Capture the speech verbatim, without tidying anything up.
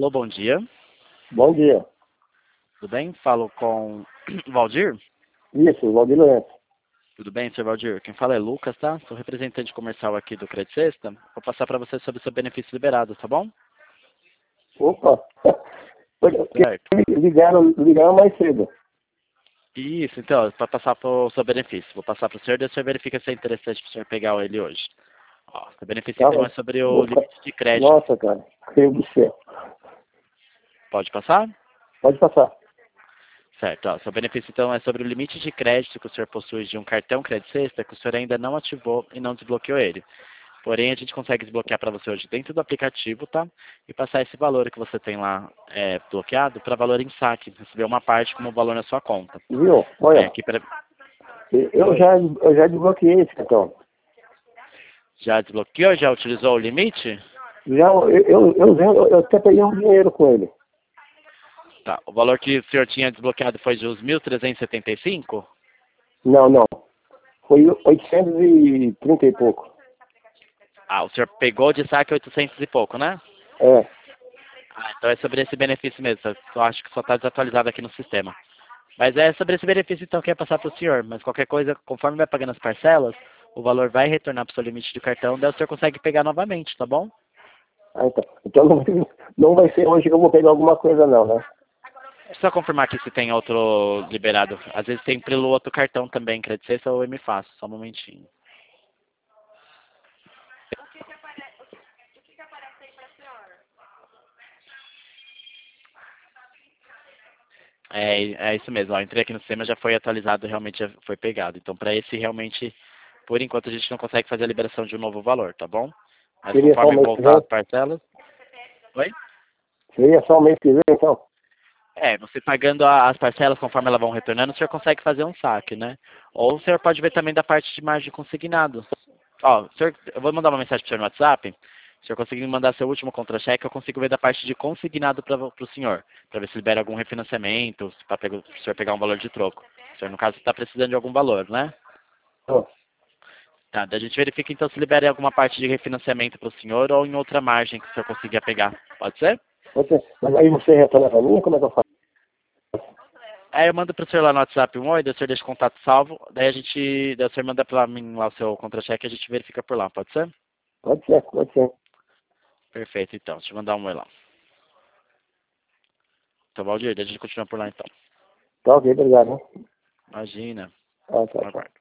Alô, bom dia. Bom dia. Tudo bem? Falo com Valdir? Isso, Valdir Lourenço. Tudo bem, senhor Valdir? Quem fala é Lucas, tá? Sou representante comercial aqui do Credit Sexta. Vou passar para você sobre o seu benefício liberado, tá bom? Opa! Porque Certo. ligaram, ligaram mais cedo. Isso, então, para passar para o seu benefício. Vou passar para o senhor, daí o senhor verifica se é interessante para o senhor pegar ele hoje. Ó, o benefício então Tava, é sobre o vou ficar- limite de crédito. Nossa, cara, Deus do céu. Pode passar? Pode passar. Certo. Ó, seu benefício então é sobre o limite de crédito que o senhor possui de um cartão Credit Sexta que o senhor ainda não ativou e não desbloqueou ele. Porém, a gente consegue desbloquear para você hoje dentro do aplicativo, tá? E passar esse valor que você tem lá é, bloqueado para valor em saque, receber uma parte como valor na sua conta. Viu? É, Olha, aqui pra... eu Oi. já, eu já desbloqueei esse cartão. Já desbloqueou? Já utilizou o limite? Já, eu, eu, eu, eu, eu até peguei um dinheiro com ele. Tá. O valor que o senhor tinha desbloqueado foi de uns mil trezentos e setenta e cinco? Não, não. Foi oitocentos e trinta e pouco. Ah, o senhor pegou de saque oitocentos e pouco, né? É. Ah, então é sobre esse benefício mesmo. Eu acho que só está desatualizado aqui no sistema. Mas é sobre esse benefício então que eu ia passar para o senhor. Mas qualquer coisa, conforme vai pagando as parcelas, o valor vai retornar para o seu limite de cartão, daí o senhor consegue pegar novamente, tá bom? Ah, então então não, não vai ser hoje que eu vou pegar alguma coisa não, né? Precisa confirmar aqui se tem outro liberado. Às vezes tem pelo outro cartão também, Credit Sexta ou M Fácil. Só um momentinho. É, é isso mesmo. Ó, entrei aqui no sistema, já foi atualizado, realmente já foi pegado. Então, para esse, realmente, por enquanto, a gente não consegue fazer a liberação de um novo valor, tá bom? Mas Seria só o conforme mês que voltar vem? as parcelas... Oi? Seria só o mês que vem, então? É, você pagando a- as parcelas conforme elas vão retornando, o senhor consegue fazer um saque, né? Ou o senhor pode ver também da parte de margem consignado. Ó, o senhor, eu vou mandar uma mensagem para o senhor no WhatsApp. Se o senhor conseguir me mandar seu último contra-cheque, eu consigo ver da parte de consignado para o senhor. Para ver se libera algum refinanciamento, para o senhor pegar um valor de troco. O senhor, no caso, está precisando de algum valor, né? Então, Tá, daí a gente verifica então se libera em alguma parte de refinanciamento para o senhor ou em outra margem que o senhor consiga pegar. Pode ser? você, mas aí você retorna pra mim? Como é que eu faço? Aí eu mando pro senhor lá no WhatsApp um oi, daí o senhor deixa o contato salvo, daí a gente, daí o senhor manda pra mim lá o seu contra-cheque e a gente verifica por lá, pode ser? Pode ser, pode ser. Perfeito, então, deixa eu mandar um oi lá. Então, Valdir, daí a gente continua por lá então. Tá ok, obrigado. Hein? Imagina, Ah, tá, tá. aguardo.